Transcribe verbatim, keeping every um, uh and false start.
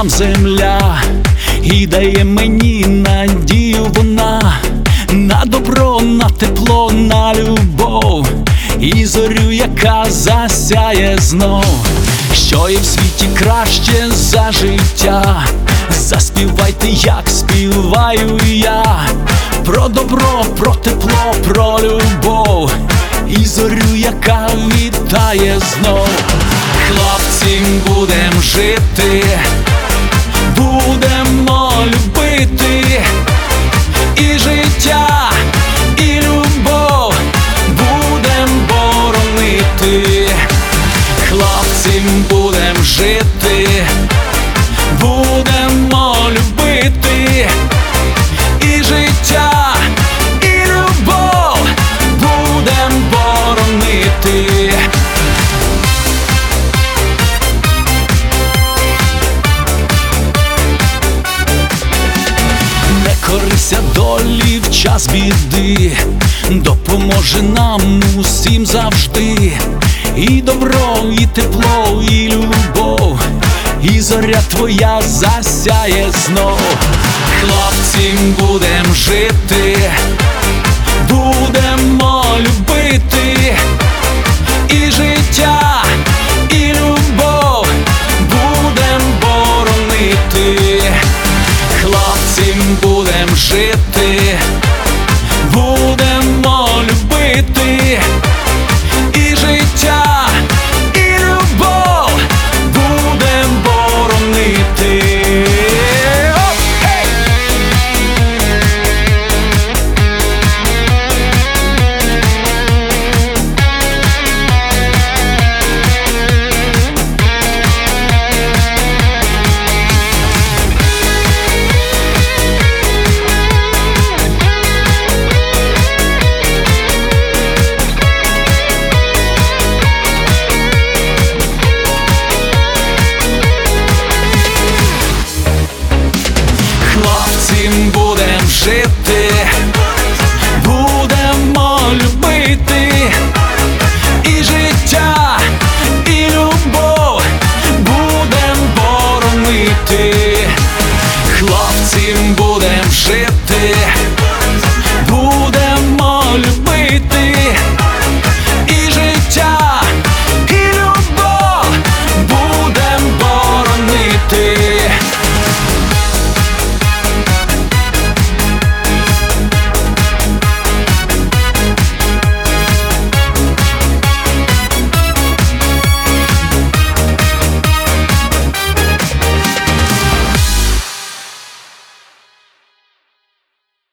нам земля, і дає мені надію вона на добро, на тепло, на любов, і зорю, яка засяє знов. Що є в світі краще за життя? Заспівайте, як співаю я, про добро, про тепло, про любов, і зорю, яка вітає знов. Хлопці, будем жити, будемо любити, і життя, і любов будем боронити. Хлопці, будем жити, будемо любити, і життя, і любов будем боронити. Не корися долі в час біди, допоможе нам усім завжди. І добро, і тепло, і любов, і зоря твоя засяє знов. Хлопці, будем жити, будемо любити,